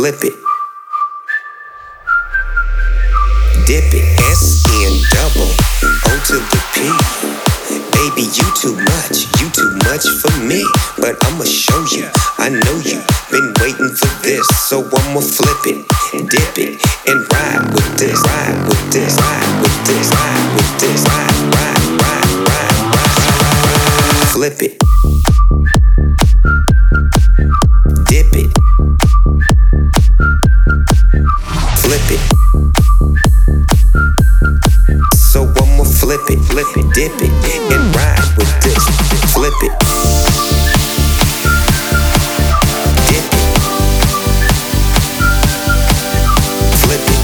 flip it, dip it, SN double O to the P. Baby, you too much for me. But I'ma show you, I know you been waiting for this. So I'ma flip it, dip it, and ride with this, ride with this, ride with this, ride with this, ride, flip it, dip it, flip it. So I'ma flip it, dip it, and ride with this. Flip it, dip it, flip it.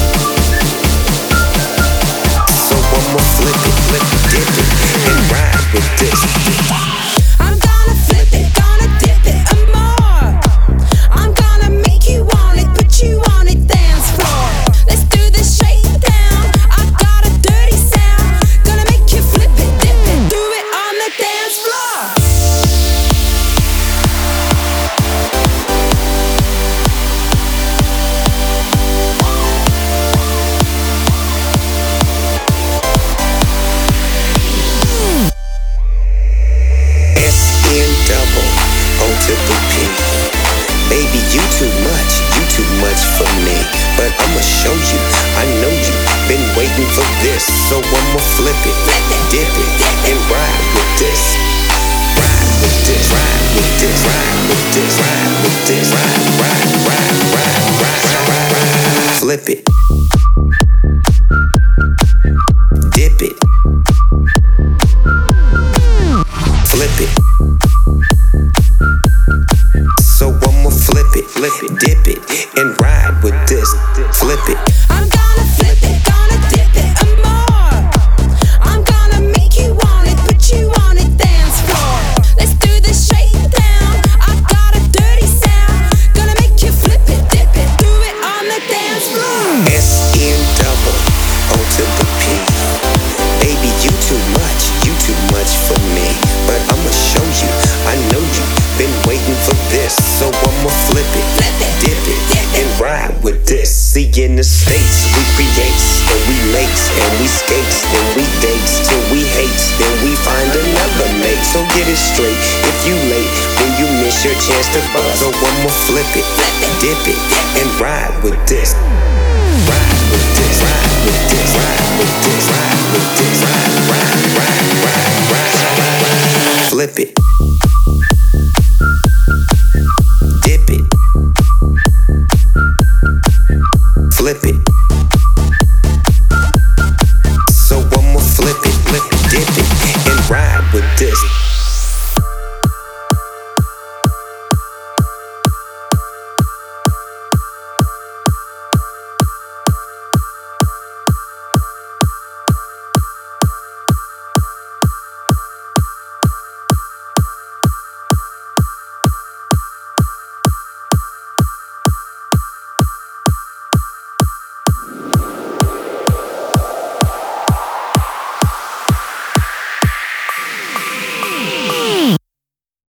So I'ma flip it, dip it, and ride with this. I'm gonna flip it, gonna dip it and more. I'm gonna make you want it, put you on it, dance floor. Let's do this shakedown. I got a dirty sound. Gonna make you flip it, dip it, do it on the dance floor. SN double O to the P. Baby, you too much for me. But I'ma show you, I know you been waiting for this. So I'ma flip it, dip it, and ride with this. Ride with this, ride with this, ride with this, ride with this, ride. Flip it, dip it, flip it. So I'ma flip it, dip it, and ride with this. Flip it, I'm gonna flip it, gonna dip it and more. I'm gonna make you want it, put you on it, dance floor. Let's do this shakedown. I got a dirty sound. Gonna make you flip it, dip it, do it on the dance floor. SN double O to the P. Baby, you too much for me. But I'ma show you, I know you been waiting for this. So I'ma flip it, dip it, and ride with this. See, in the States, we creates, and we makes, and we skates, and we dates, till we hates, then we find another mate. So get it straight, if you late, then you miss your chance to buzz. So I'ma flip it, dip it, and ride with this. Ride with this, ride with this, ride with this, ride with this, ride. Flip it.